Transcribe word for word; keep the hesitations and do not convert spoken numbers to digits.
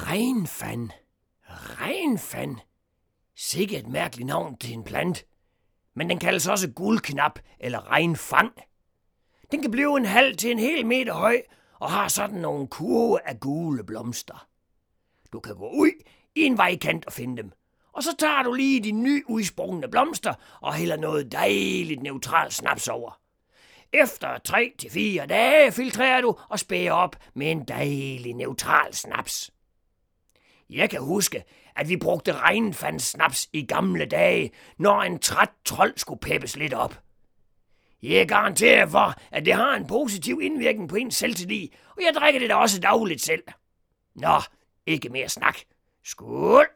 Regnfand. Regnfand. Sikke et mærkeligt navn til en plant. Men den kaldes også guldknap eller regnfang. Den kan blive en halv til en hel meter høj og har sådan nogle kurve af gule blomster. Du kan gå ud i en vejkant og finde dem. Og så tager du lige de nyudsprungne blomster og hælder noget dejligt neutral snaps over. Efter tre til fire dage filtrerer du og spærer op med en dejlig neutral snaps. Jeg kan huske, at vi brugte regnfandssnaps i gamle dage, når en træt trold skulle peppes lidt op. Jeg garanterer for, at det har en positiv indvirkning på ens selvtillid, og jeg drikker det da også dagligt selv. Nå, ikke mere snak. Skål!